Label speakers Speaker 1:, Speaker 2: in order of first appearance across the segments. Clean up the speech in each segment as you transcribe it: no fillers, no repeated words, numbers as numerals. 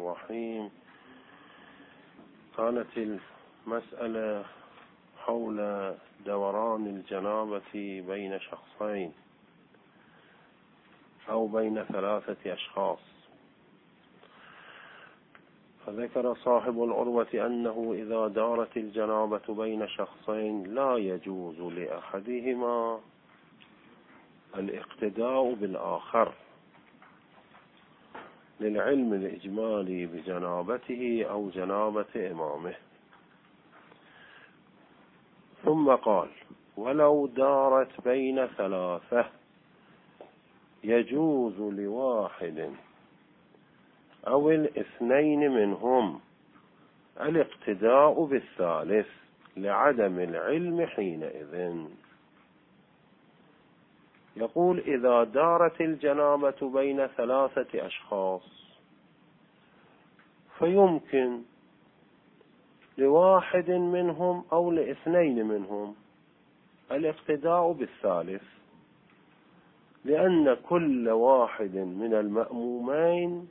Speaker 1: الرحيم. كانت المسألة حول دوران الجنابة بين شخصين أو بين 3 أشخاص، فذكر صاحب العروة أنه إذا دارت الجنابة بين شخصين لا يجوز لأحدهما الاقتداء بالآخر للعلم الإجمالي بجنابته أو جنابة إمامه. ثم قال: ولو دارت بين 3 يجوز لواحد أو 2 منهم الاقتداء بالثالث لعدم العلم حينئذ. يقول: إذا دارت الجنابة بين 3 أشخاص فيمكن لواحد منهم أو ل2 منهم الاقتداء بالثالث، لأن كل واحد من المأمومين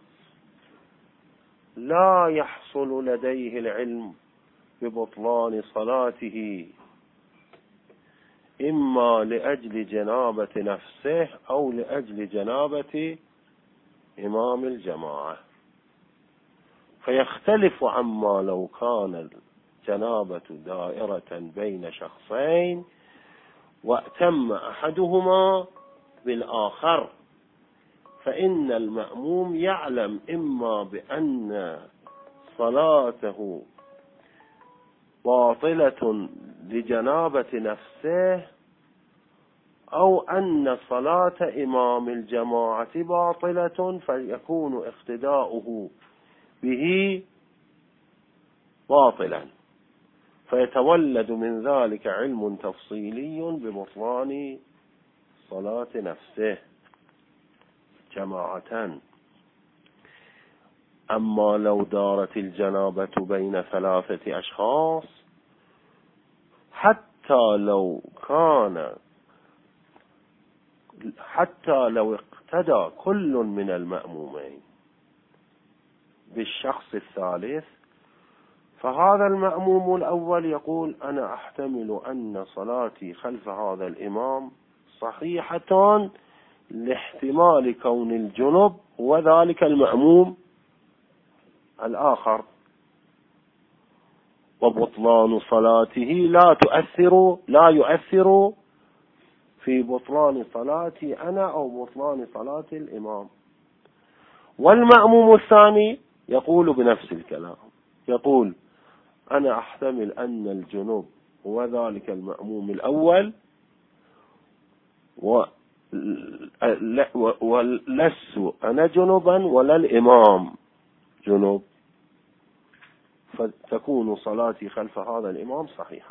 Speaker 1: لا يحصل لديه العلم ببطلان صلاته، إما لأجل جنابة نفسه أو لأجل جنابة إمام الجماعة، فيختلف عما لو كان الجنابة دائرة بين شخصين وأتم أحدهما بالآخر، فإن المأموم يعلم إما بأن صلاته باطلة لجنابة نفسه أو أن صلاة إمام الجماعة باطلة، فيكون اقتداؤه به باطلا، فيتولد من ذلك علم تفصيلي ببطلان صلاة نفسه جماعة. أما لو دارت الجنابة بين 3 أشخاص حتى لو اقتدى كل من المأمومين بالشخص الثالث، فهذا المأموم الأول يقول: أنا أحتمل أن صلاتي خلف هذا الإمام صحيحة لاحتمال كون الجنب وذلك المأموم الآخر، وبطلان صلاته لا يؤثر في بطلان صلاتي أنا أو بطلان صلاة الإمام. والمأموم الثاني يقول بنفس الكلام، يقول: أنا أحتمل أن الجنوب وذلك المأموم الأول ولست أنا جنوبا ولا الإمام جنوب، فتكون صلاتي خلف هذا الإمام صحيحة،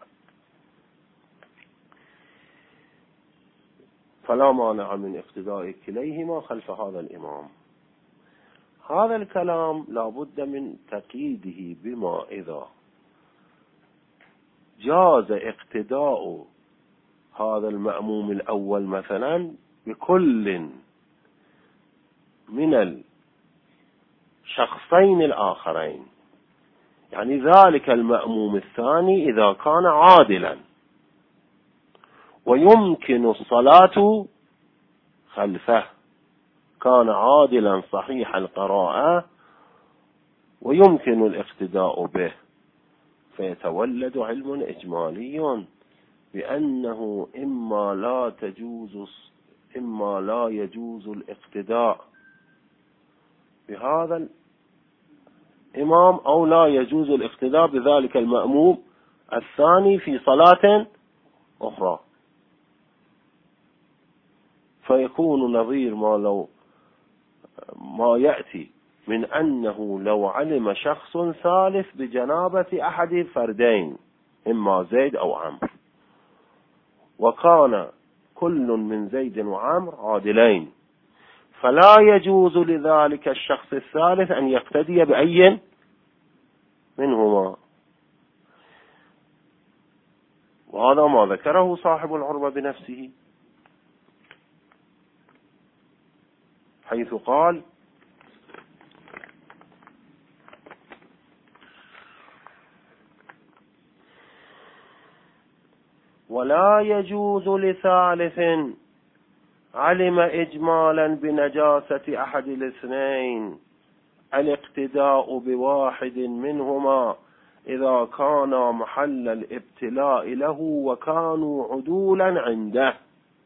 Speaker 1: فلا مانع من اقتداء كليهما خلف هذا الإمام. هذا الكلام لا بد من تقييده بما إذا جاز اقتداء هذا المأموم الأول مثلا بكل من الشخصين الآخرين، يعني ذلك المأموم الثاني إذا كان عادلا ويمكن الصلاة خلفه، كان عادلا صحيح القراءة ويمكن الاقتداء به، فيتولد علم إجمالي بأنه إما لا يجوز الاقتداء بهذا الإمام أو لا يجوز الاقتداء بذلك المأموم الثاني في صلاة أخرى، فيكون نظير ما يأتي من أنه لو علم شخص ثالث بجنابة أحد فردين إما زيد أو عمرو، وكان كل من زيد وعمرو عادلين، فلا يجوز لذلك الشخص الثالث أن يقتدي بأي منهما. وهذا ما ذكره صاحب العروة بنفسه، حيث قال: ولا يجوز لثالث علم إجمالا بنجاسة أحد الاثنين الاقتداء بواحد منهما إذا كان محل الابتلاء له وكانوا عدولا عنده.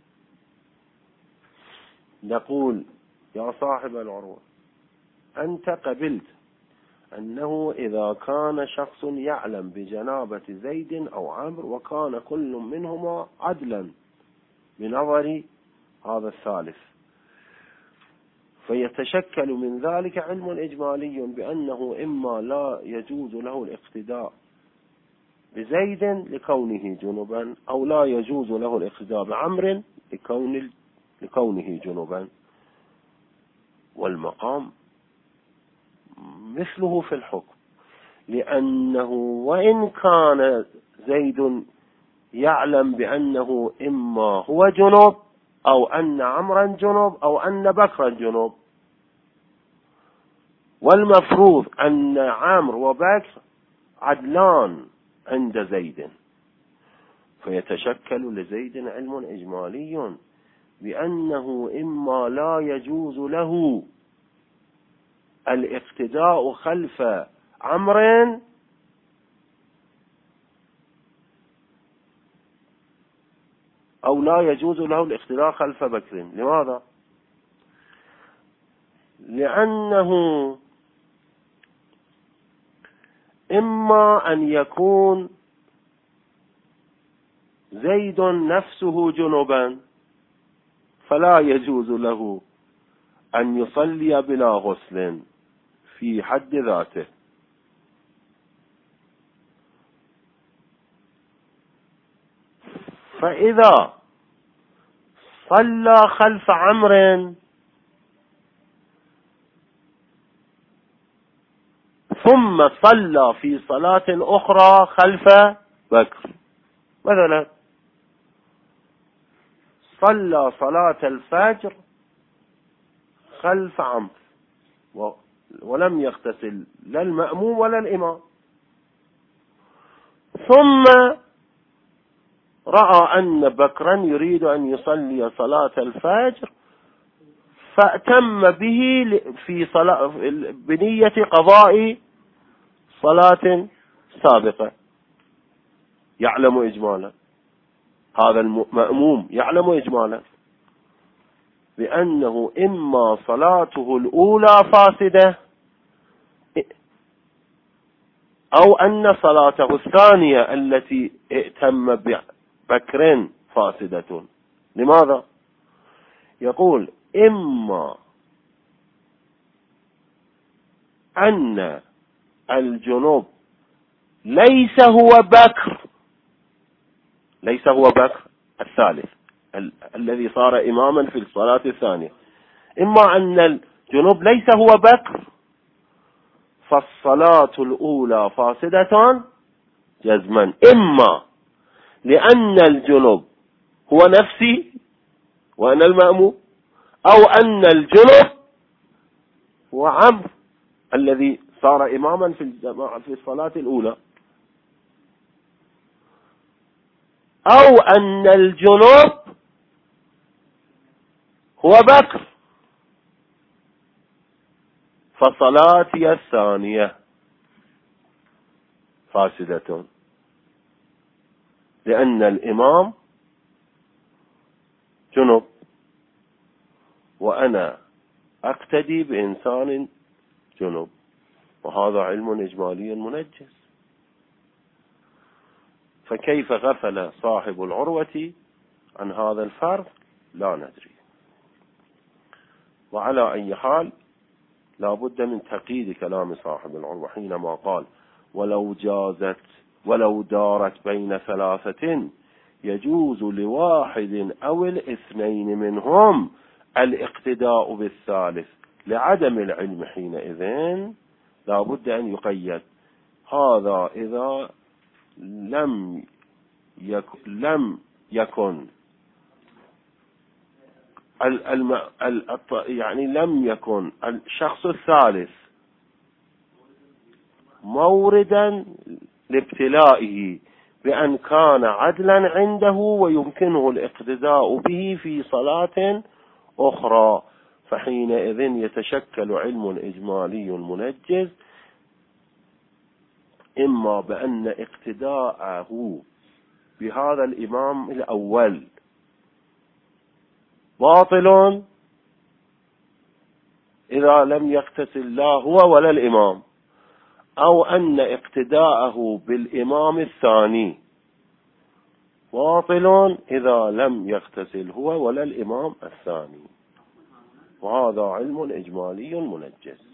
Speaker 1: نقول يا صاحب العروة، أنت قبلت أنه إذا كان شخص يعلم بجنابة زيد أو عمرو وكان كل منهما عدلا بنظر هذا الثالث، فيتشكل من ذلك علم إجمالي بأنه إما لا يجوز له الاقتداء بزيد لكونه جنبا، أو لا يجوز له الاقتداء بعمر لكونه جنبا. والمقام مثله في الحكم، لأنه وإن كان زيد يعلم بأنه إما هو جنب أو أن عمرا جنب أو أن بكرا جنب، والمفروض أن عمرو وبكر عدلان عند زيد، فيتشكل لزيد علم إجمالي بأنه إما لا يجوز له الاقتداء خلف عمرو أو لا يجوز له الاقتداء خلف بكر. لماذا؟ لأنه إما أن يكون زيد نفسه جنبا فلا يجوز له أن يصلي بلا غسل في حد ذاته، فإذا صلى خلف عمرو ثم صلى في صلاة أخرى خلف بكر، مثلا صلى صلاة الفجر خلف عمرو ولم يغتسل لا المأموم ولا الإمام، ثم رأى أن بكرا يريد أن يصلي صلاة الفجر فأتم به في صلاة بنية قضاء صلاة سابقة، يعلم إجمالا، هذا المأموم يعلم إجمالا بأنه إما صلاته الأولى فاسدة أو أن صلاته الثانية التي ائتم ببكر فاسدة. لماذا؟ يقول إما أن الجنوب ليس هو بكر الثالث الذي صار إماما في الصلاة الثانية، إما أن الجنوب ليس هو بكر فالصلاة الأولى فاسدة جزما، إما لأن الجنوب هو نفسي وأنا المأموم، أو أن الجنوب هو عمرو الذي صار إماما في الصلاة الأولى، أو أن الجنوب هو بكر فصلاتي الثانية فاسدة، لأن الإمام جنوب وأنا أقتدي بإنسان جنوب، وهذا علم إجمالي منجز. فكيف غفل صاحب العروة عن هذا الفرق لا ندري. وعلى أي حال لا بد من تقييد كلام صاحب العروة حينما قال ولو دارت بين ثلاثة يجوز لواحد أو الاثنين منهم الاقتداء بالثالث لعدم العلم حينئذ لا بد أن يقيد هذا إذا لم يكن يعني لم يكن الشخص الثالث موردا لابتلائه بأن كان عدلا عنده ويمكنه الاقتداء به في صلاة أخرى، فحينئذ يتشكل علم إجمالي منجز، إما بأن اقتداءه بهذا الإمام الأول باطل إذا لم يغتسل لا هو ولا الإمام، أو أن اقتداءه بالإمام الثاني باطل إذا لم يغتسل هو ولا الإمام الثاني. وهذا علم إجمالي منجز.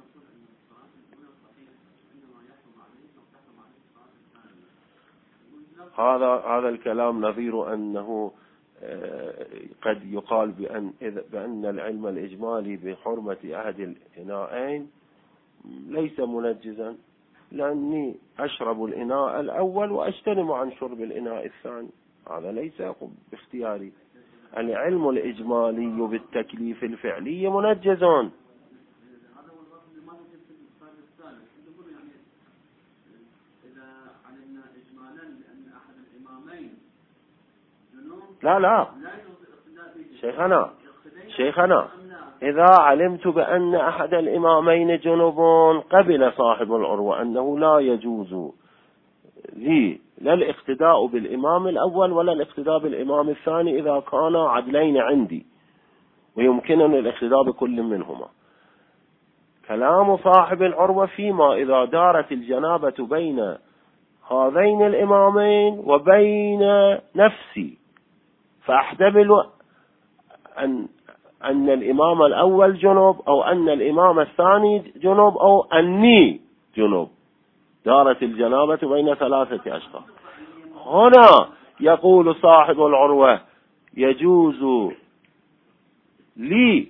Speaker 1: هذا الكلام نظير أنه قد يقال بأن العلم الإجمالي بحرمة أحد الإناءين ليس منجزا، لأني أشرب الإناء الأول وأجتنب عن شرب الإناء الثاني، هذا ليس باختياري. العلم الإجمالي بالتكليف الفعلي منجز. لا شيخنا إذا علمت بأن أحد الإمامين جنب قبل صاحب العروة أنه لا يجوز لي لا الاقتداء بالإمام الأول ولا الاقتداء بالإمام الثاني إذا كانا عدلين عندي ويمكنني الاقتداء بكل منهما. كلام صاحب العروة فيما إذا دارت الجنابة بين هذين الإمامين وبين نفسي، فأحتمل أن الإمام الأول جنب، أو أن الإمام الثاني جنب، أو أني جنب، دارت الجنابة بين ثلاثة أشخاص. هنا يقول صاحب العروة يجوز لي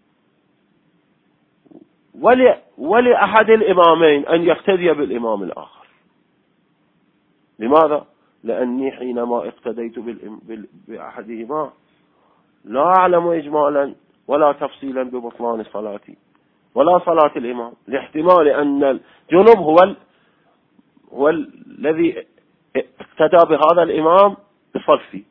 Speaker 1: ولأحد الإمامين أن يقتدي بالإمام الآخر. لماذا؟ لأني حينما اقتديت بأحدهما لا أعلم إجمالا ولا تفصيلا ببطلان صلاتي ولا صلاة الإمام، لاحتمال أن الجنب هو الذي اقتدى بهذا الإمام بصفي.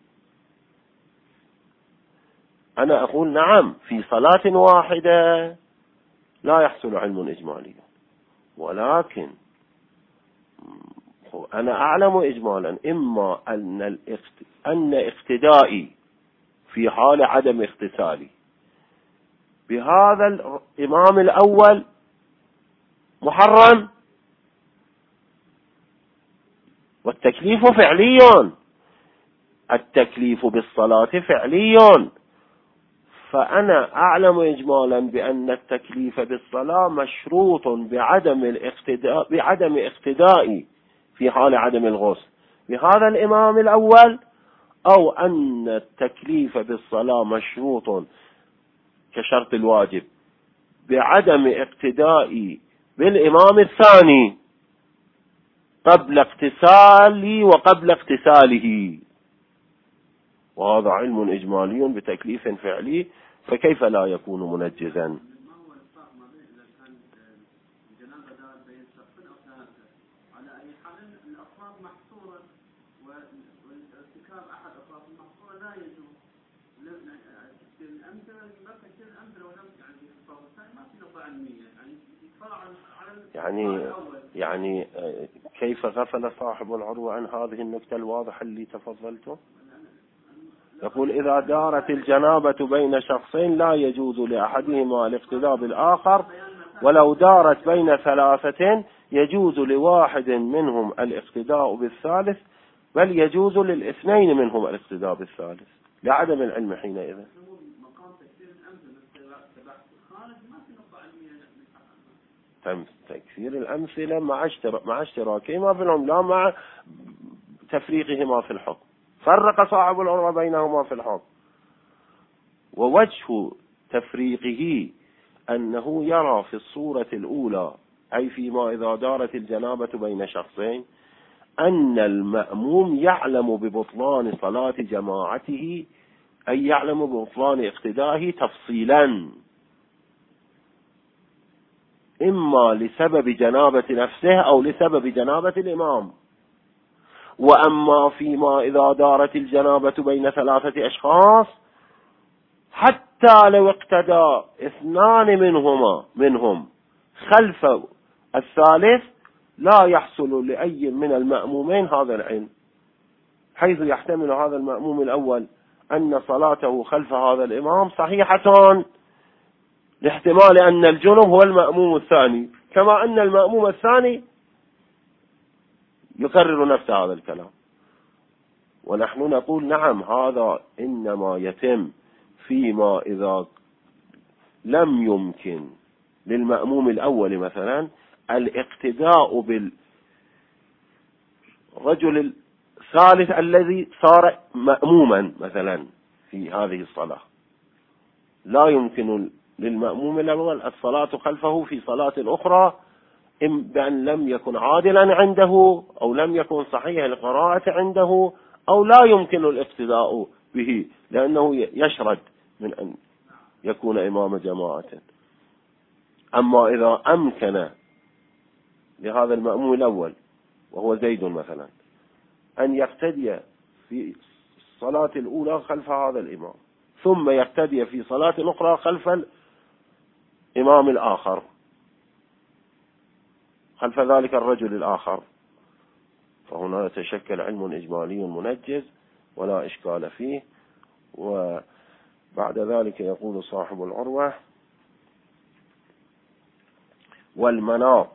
Speaker 1: أنا أقول نعم في صلاة واحدة لا يحصل علم إجمالي، ولكن أنا أعلم إجمالا إما أن اقتدائي في حال عدم اغتسالي بهذا الإمام الأول محرم، والتكليف فعلي، التكليف بالصلاة فعلي، فأنا أعلم إجمالا بأن التكليف بالصلاة مشروط بعدم اقتدائي في حال عدم الغسل بهذا الإمام الأول، أو أن التكليف بالصلاة مشروط كشرط الواجب بعدم اقتدائي بالإمام الثاني قبل اغتسالي وقبل اغتساله. وهذا علم إجمالي بتكليف فعلي، فكيف لا يكون منجزا؟ يعني كيف غفل صاحب العروة عن هذه النكتة الواضحة اللي تفضلته؟ يقول إذا دارت الجنابة بين شخصين لا يجوز لأحدهما الاقتداء بالآخر، ولو دارت بين ثلاثة يجوز لواحد منهم الاقتداء بالثالث، بل يجوز للاثنين منهم الاقتداء بالثالث لعدم العلم حينئذ. تكثير الأمثلة مع اشتراكهما في العلم لا مع تفريقهما في الحكم. فرق صاحب العروة بينهما في الحكم، ووجه تفريقه أنه يرى في الصورة الأولى، أي فيما إذا دارت الجنابة بين شخصين، أن المأموم يعلم ببطلان صلاة جماعته، أي يعلم ببطلان اقتدائه تفصيلا، إما لسبب جنابة نفسه أو لسبب جنابة الإمام. وأما فيما إذا دارت الجنابة بين 3 أشخاص حتى لو اقتدى 2 منهم خلف الثالث لا يحصل لأي من المأمومين هذا العلم، حيث يحتمل هذا المأموم الأول أن صلاته خلف هذا الإمام صحيحة لاحتمال أن الجنب هو المأموم الثاني، كما أن المأموم الثاني يكرر نفس هذا الكلام. ونحن نقول نعم، هذا إنما يتم فيما إذا لم يمكن للمأموم الأول مثلا الاقتداء بالرجل الثالث الذي صار مأموما مثلا في هذه الصلاة. لا يمكن للمأموم الأول الصلاة خلفه في صلاة أخرى بأن لم يكن عادلا عنده أو لم يكن صحيح القراءة عنده أو لا يمكن الاقتداء به لأنه يشرد من أن يكون إمام جماعة. أما إذا أمكن لهذا المأموم الأول وهو زيد مثلا أن يقتدي في الصلاة الأولى خلف هذا الإمام ثم يقتدي في صلاة أخرى خلف الإمام الآخر، خلف ذلك الرجل الآخر، فهنا يتشكل علم إجمالي منجز ولا إشكال فيه. وبعد ذلك يقول صاحب العروة: والمناط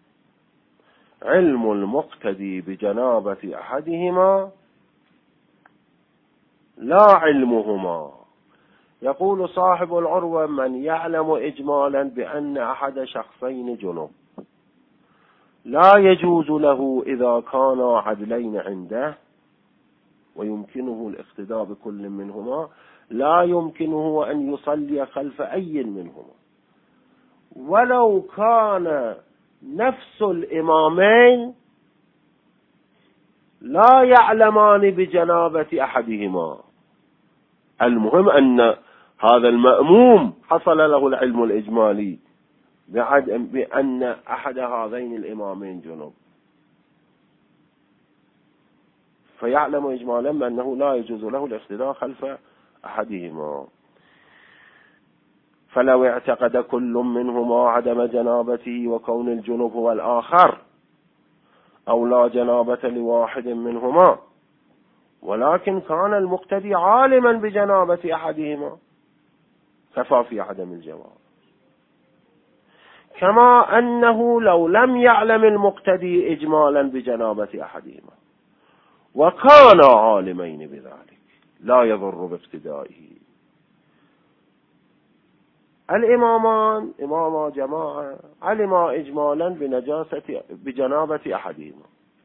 Speaker 1: علم المقتدي بجنابة أحدهما لا علمهما. يقول صاحب العروة: من يعلم إجمالا بأن أحد شخصين جنب لا يجوز له إذا كانا عدلين عنده ويمكنه الاقتداء بكل منهما، لا يمكنه أن يصلي خلف أي منهما ولو كان نفس الإمامين لا يعلمان بجنابة أحدهما. المهم أن هذا المأموم حصل له العلم الإجمالي بأن أحد هذين الإمامين جنب، فيعلم إجمالا بأنه لا يجوز له الاقتداء خلف أحدهما. فلو اعتقد كل منهما عدم جنابته وكون الجنب هو الآخر أو لا جنابة لواحد منهما ولكن كان المقتدي عالما بجنابة أحدهما كفى في عدم الجواز، كما أنه لو لم يعلم المقتدي إجمالا بجنابة أحدهما وكان عالمين بذلك لا يضر باقتدائه. الإمامان إماما جماعة علما إجمالا بجنابة أحدهما،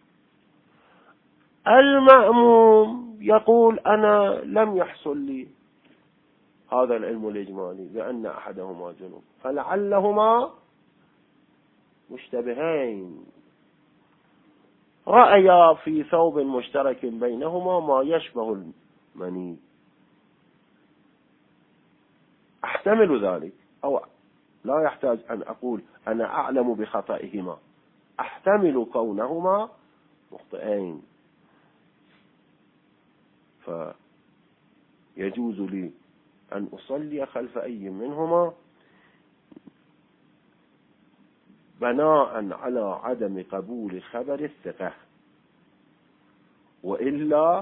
Speaker 1: المأموم يقول أنا لم يحصل لي هذا العلم الإجمالي بأن أحدهما جنب، فلعلهما مشتبهين رأيا في ثوب مشترك بينهما ما يشبه المني، أحتمل ذلك أو لا يحتاج أن أقول أنا أعلم بخطئهما، أحتمل كونهما مخطئين، فيجوز لي أن أصلي خلف أي منهما بناء على عدم قبول خبر الثقة، وإلا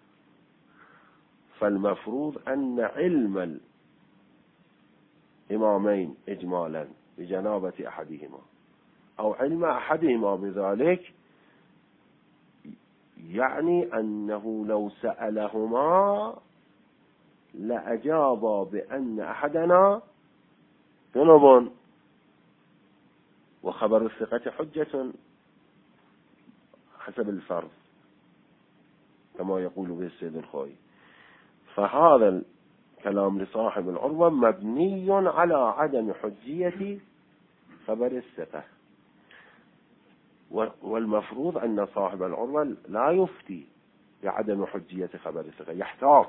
Speaker 1: فالمفروض أن علم الإمامين إجمالا بجنابة أحدهما أو علم أحدهما بذلك يعني أنه لو سألهما لأجابا بأن أحدنا جنب، وخبر الثقة حجة حسب الفرض كما يقول به السيد الخوي. فهذا الكلام لصاحب العروة مبني على عدم حجية خبر الثقة، والمفروض أن صاحب العروة لا يفتي بعدم حجية خبر الثقة، يحتاط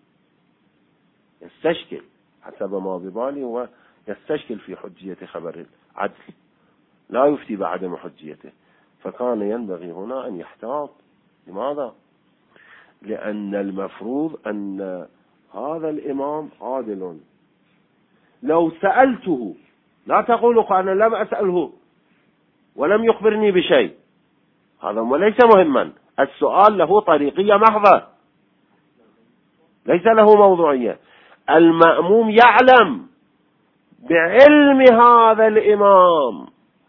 Speaker 1: يستشكل حسب ما ببالي ويستشكل في حجية خبر العدل، لا يفتي بعدم حجيته، فكان ينبغي هنا أن يحتاط لماذا؟ لأن المفروض أن هذا الإمام عادل. لو سألته، لا تقولوا أنا لم أسأله ولم يخبرني بشيء، هذا ليس مهما. السؤال له طريقية محضة، ليس له موضوعية. المأموم يعلم بعلم هذا الإمام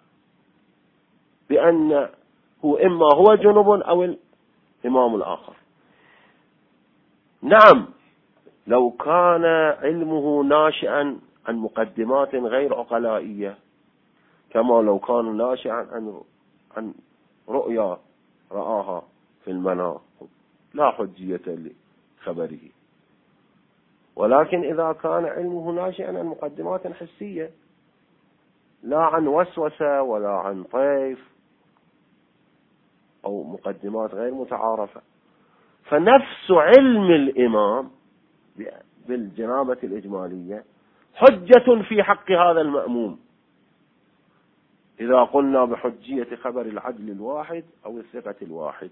Speaker 1: بأنه إما هو جنب أو الإمام الآخر. نعم، لو كان علمه ناشئا عن مقدمات غير عقلائية، كما لو كان ناشئا عن رؤيا رآها في المنام، لا حجية لخبره. ولكن إذا كان علمه ناشئا عن مقدمات حسية، لا عن وسوسة ولا عن طيف أو مقدمات غير متعارفة، فنفس علم الإمام بالجنابة الإجمالية حجة في حق هذا المأموم، إذا قلنا بحجية خبر العدل الواحد أو الثقة الواحد.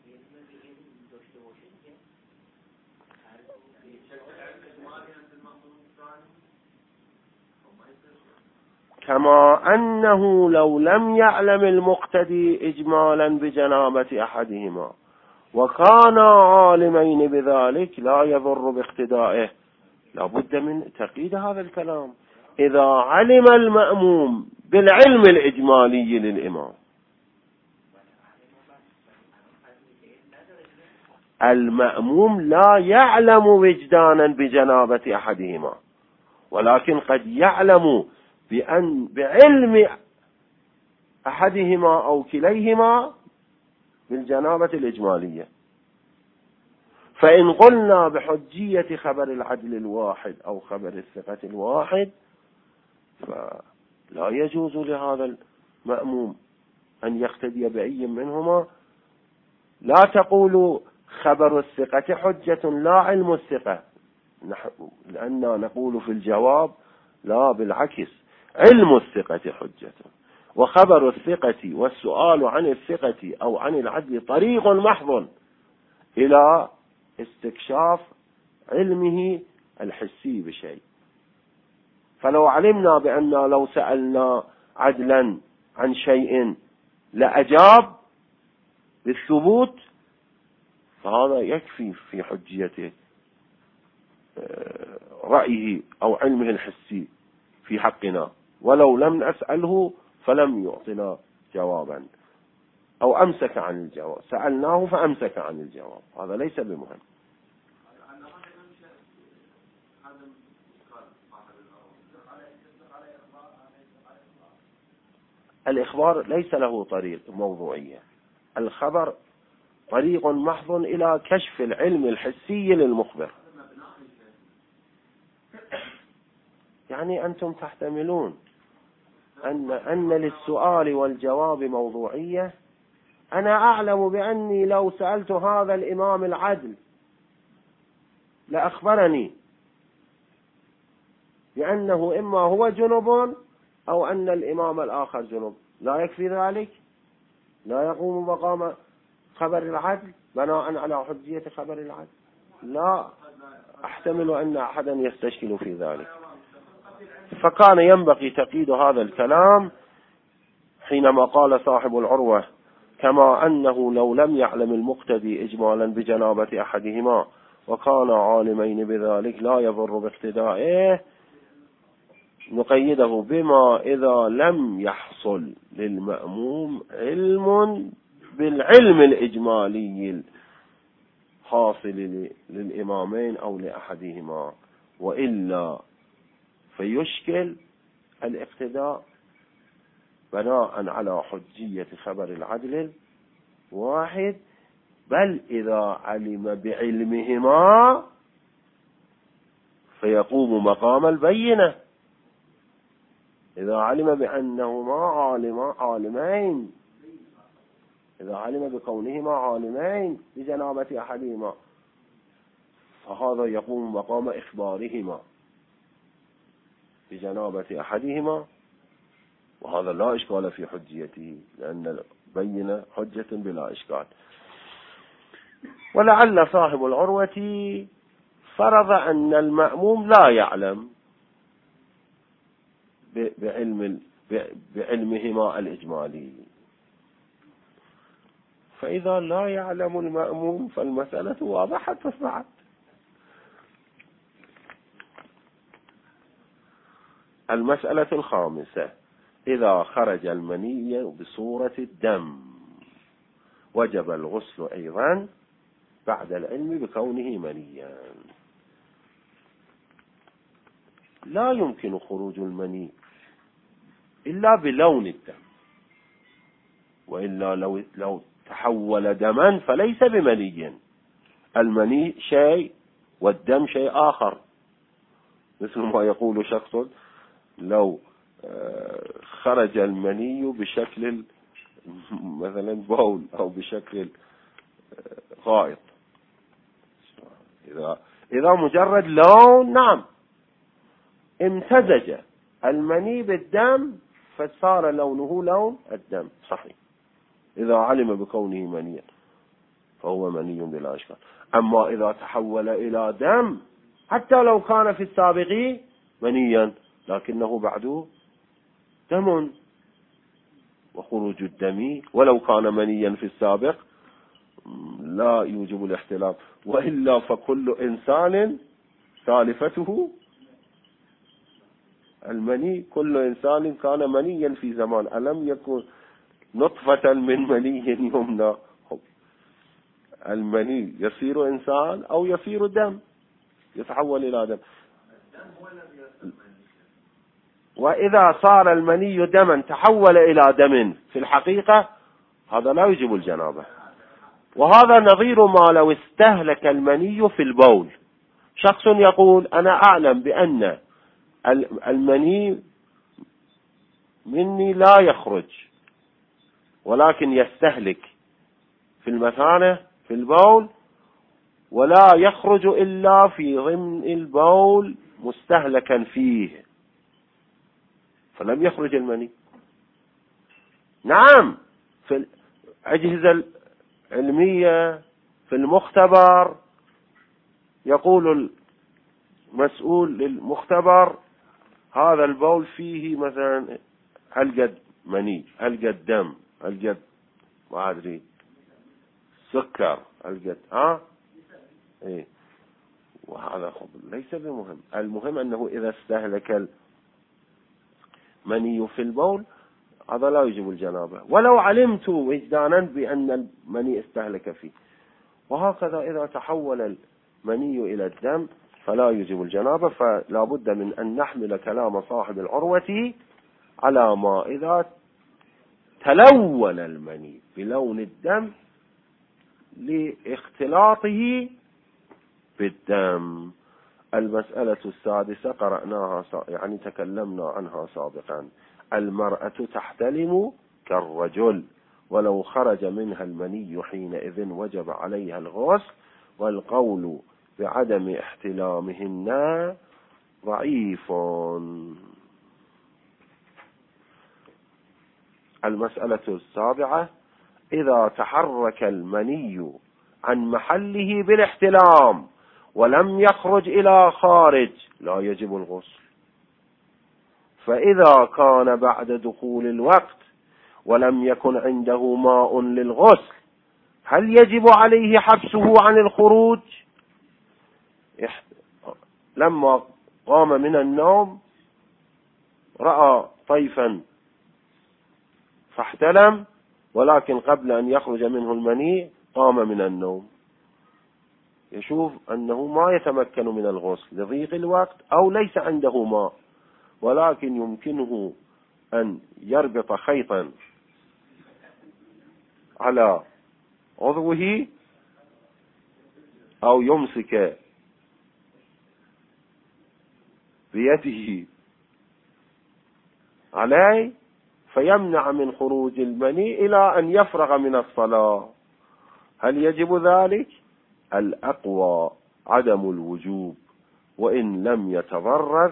Speaker 1: كما أنه لو لم يعلم المقتدي إجمالا بجنابة أحدهما وكانا عالمين بذلك لا يضر باقتدائه. لا بد من تقييد هذا الكلام. إذا علم المأموم بالعلم الإجمالي للإمام، المأموم لا يعلم وجدانا بجنابة أحدهما، ولكن قد يعلم بعلم أحدهما أو كليهما بالجنابة الإجمالية. فإن قلنا بحجية خبر العدل الواحد أو خبر الثقة الواحد، فلا يجوز لهذا المأموم أن يقتدي بأي منهما. لا تقولوا خبر الثقة حجة لا علم الثقة، لأننا نقول في الجواب لا، بالعكس، علم الثقة حجة، وخبر الثقة والسؤال عن الثقة أو عن العدل طريق محض إلى استكشاف علمه الحسي بشيء. فلو علمنا بأننا لو سألنا عدلا عن شيء لأجاب بالثبوت، فهذا يكفي في حجية رأيه أو علمه الحسي في حقنا، ولو لم نسأله فلم يعطنا جوابا أو أمسك عن الجواب، سألناه فأمسك عن الجواب، هذا ليس بمهم. الإخبار ليس له طريق موضوعية، الخبر طريق محض إلى كشف العلم الحسي للمخبر. يعني أنتم تحتملون أن للسؤال والجواب موضوعية. أنا أعلم بأني لو سألت هذا الإمام العدل لأخبرني بأنه إما هو جنب أو أن الإمام الآخر جنب، لا يكفي ذلك؟ لا يقوم مقام خبر العدل بناء على حجية خبر العدل؟ لا أحتمل أن أحدا يستشكل في ذلك. فكان ينبغي تقييد هذا الكلام حينما قال صاحب العروة: كما أنه لو لم يعلم المقتدي إجمالا بجنابة أحدهما وكان عالمين بذلك لا يضر باقتدائه، نقيده بما إذا لم يحصل للمأموم علم بالعلم الإجمالي الحاصل للإمامين أو لأحدهما، وإلا فيشكل الاقتداء بناء على حجية خبر العدل واحد، بل إذا علم بعلمهما فيقوم مقام البينة. إذا علم بأنهما عالمين، إذا علم بكونهما عالمين بجنابة أحدهما، فهذا يقوم مقام إخبارهما بجنابة أحدهما، وهذا لا إشكال في حجيته، لأن البينة حجة بلا إشكال. ولعل صاحب العروة فرض أن المأموم لا يعلم بعلمهما الإجمالي، فإذا لا يعلم المأموم فالمسألة واضحة تصبحت. المسألة الخامسة: إذا خرج المني بصورة الدم وجب الغسل أيضا بعد العلم بكونه منيا. لا يمكن خروج المني إلا بلون الدم، وإلا لو تحول دما فليس بمني. المني شيء والدم شيء آخر، مثل ما يقول شخص لو خرج المني بشكل مثلا بول أو بشكل غائط، إذا مجرد لون نعم امتزج المني بالدم فصار لونه لون الدم صحيح، إذا علم بكونه منيا فهو مني بلا إشكال. أما إذا تحول إلى دم حتى لو كان في السابق منيا لكنه بعده دم، وخروج الدم ولو كان منيا في السابق لا يوجب الاحتلام، وإلا فكل إنسان سالفته المني، كل إنسان كان منيا في زمان، ألم يكن نطفة من مني يمنى؟ المني يصير إنسان أو يصير دم، يتحول إلى دم. وإذا صار المني دما تحول إلى دم في الحقيقة هذا لا يجب الجنابة. وهذا نظير ما لو استهلك المني في البول. شخص يقول أنا أعلم بأن المني مني لا يخرج ولكن يستهلك في المثانة في البول، ولا يخرج إلا في ضمن البول مستهلكا فيه، فلم يخرج المني. نعم في الأجهزة العلمية في المختبر يقول المسؤول للمختبر هذا البول فيه مثلا هل قد مني، هل قد دم، هل قد ما أدري سكر، هل قد إيه، وهذا ليس بمهم. المهم أنه إذا استهلك المني في البول هذا لا يجب الجنابة ولو علمت وجدانا بأن المني استهلك فيه. وهكذا إذا تحول المني إلى الدم فلا يجب الجنابة. فلا بد من أن نحمل كلام صاحب العروة على ما إذا تلون المني بلون الدم لاختلاطه بالدم. المسألة السادسة قرأناها يعني تكلمنا عنها سابقا: المرأة تحتلم كالرجل ولو خرج منها المني حينئذ وجب عليها الغسل، والقول بعدم احتلامهن ضعيف. المسألة السابعة: إذا تحرك المني عن محله بالاحتلام ولم يخرج إلى خارج لا يجب الغسل. فإذا كان بعد دخول الوقت ولم يكن عنده ماء للغسل هل يجب عليه حبسه عن الخروج؟ لما قام من النوم رأى طيفا فاحتلم، ولكن قبل أن يخرج منه المني قام من النوم، يشوف أنه ما يتمكن من الغسل لضيق الوقت أو ليس عنده ماء، ولكن يمكنه أن يربط خيطا على عضوه أو يمسك بيده عليه فيمنع من خروج المني إلى أن يفرغ من الصلاة. هل يجب ذلك؟ الأقوى عدم الوجوب وإن لم يتضرر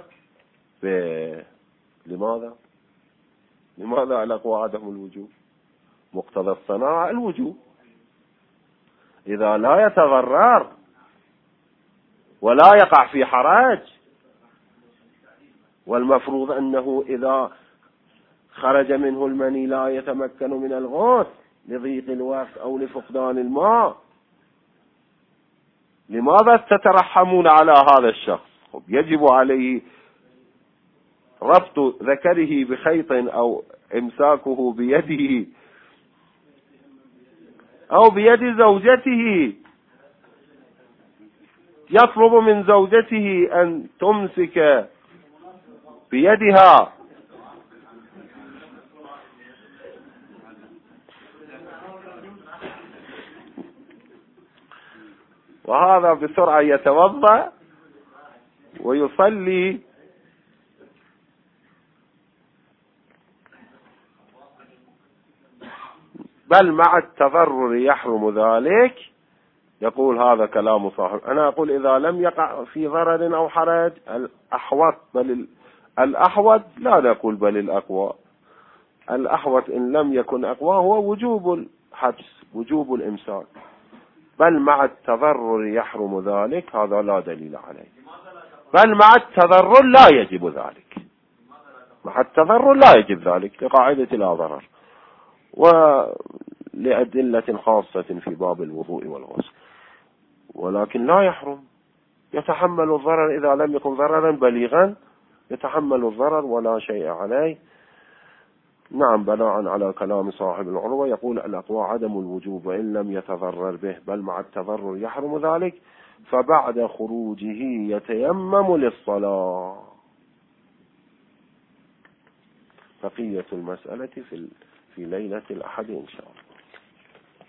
Speaker 1: لماذا الأقوى عدم الوجوب؟ مقتضى الصناعة الوجوب. إذا لا يتضرر ولا يقع في حرج. والمفروض أنه إذا خرج منه المني لا يتمكن من الغسل لضيق الوقت أو لفقدان الماء. لماذا تترحمون على هذا الشخص؟ يجب عليه ربط ذكره بخيط أو إمساكه بيده أو بيد زوجته، يطلب من زوجته أن تمسك بيدها. وهذا بسرعة يتوضأ ويصلي، بل مع التضرر يحرم ذلك. يقول هذا كلام صاحب. أنا أقول إذا لم يقع في ضرر أو حرج الأحوط، بل الأحوط لا نقول بل الأقوى. الأحوط إن لم يكن أقوى هو وجوب الحبس، وجوب الإمساك، بل مع التضرر يحرم ذلك. هذا لا دليل عليه. بل مع التضرر لا يجب ذلك، مع التضرر لا يجب ذلك لقاعدة لا ضرر، ولأدلة خاصة في باب الوضوء والغسل. ولكن لا يحرم، يتحمل الضرر إذا لم يكن ضررا بليغا، يتحمل الضرر ولا شيء عليه. نعم، بناء على كلام صاحب العروة يقول الأقوى عدم الوجوب وإن لم يتضرر به، بل مع التضرر يحرم ذلك. فبعد خروجه يتيمم للصلاة. بقية المسألة في ليلة الأحد إن شاء الله.